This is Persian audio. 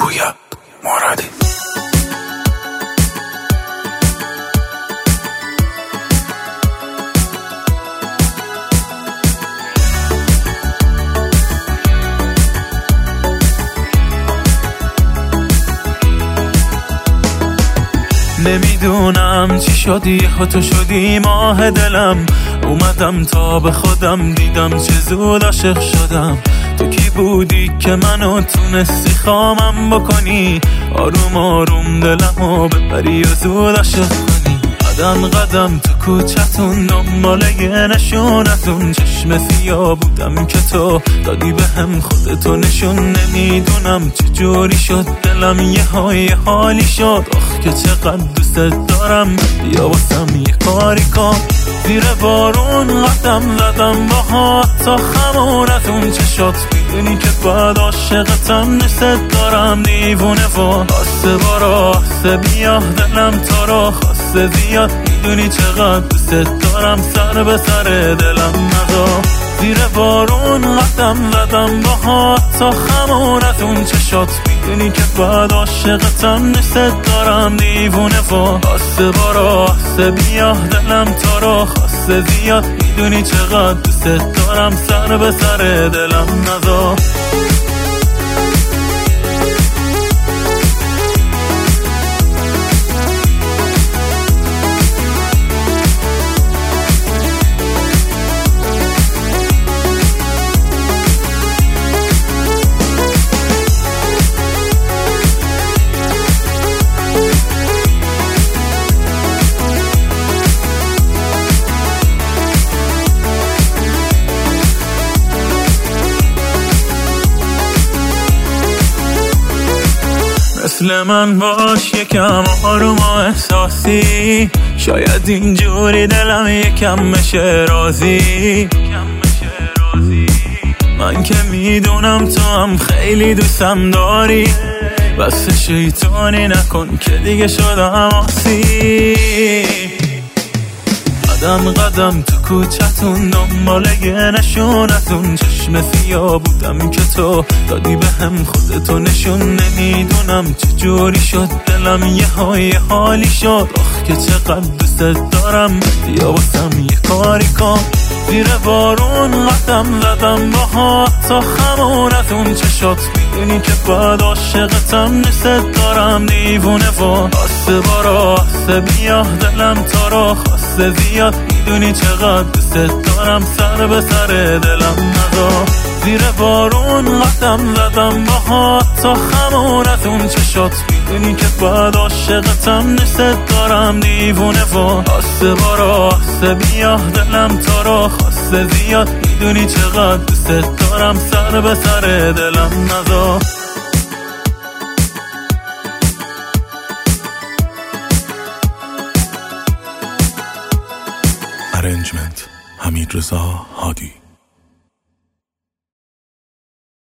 گویا مرادی. نمیدونم چی شدی تو شدی ماه دلم، اومدم تا به خودم دیدم چه زود عاشق شدم. تو کی بودی که منو تونستی خامم بکنی، آروم آروم دلمو ببری و زود عاشق کنی. قدم قدم تو کوچتون دنبال یه نشونتون، چشم سیاه بودم که تو دادی به هم خودتو نشون. نمیدونم چجوری شد دلم یه حالی شد، آخ که چقدر دوست دارم، بیا واسم یه کاری کن. زیر بارون قدم زدم باهات تا خمونتون چشات، میدونی که بعد عاشقتم نست دارم دیوونه و آسه بارا آسه بیا دلم تا را خواسته زیاد. میدونی چقدر دوست دارم سر به سر دلم نزا. زیر بارون قدم زدم باهات تا خمونتون چشات، میدونی که بعد عاشقتم نست دارم دیوونه و آسه بارا آسه بیا دلم تا را خواسته زیاد. میدونی چقدر دوست دارم سر به سر دلم نزا. مثل من باش یکم آروم و احساسی، شاید اینجوری دلم یکم بشه راضی. من که میدونم تو هم خیلی دوستم داری، بس شیطانی نکن که دیگه شدم آسی. قدم قدم تو کوچتون دنبال یه نشونتون، چشم سیاه بودم که تو دادی به هم خودتو نشون. نمیدونم چجوری شد دلم یه حالی شد، آخ که چقدر دوست دارم، بیا واسم یه کاری کن. زیر بارون قدم زدم باهات تا خمونتون چشات، میدونی که بعد عاشقتم نست دارم دیوونه و آسه بارا آسه بیا دلم تا را خواسته زیاد. میدونی چقدر دوست دارم سر به سر دلم نزا. زیر بارون قدم زدم باهات تا خمونتون چشات، میدونی که بعد عاشقتم نست دارم دیوونه و آسه بارا آسه بیا دلم تا را خواسته زیاد. میدونی چقدر دوست دارم سر به سر دلم نزا. ارنجمنت حمیدرضا هادی.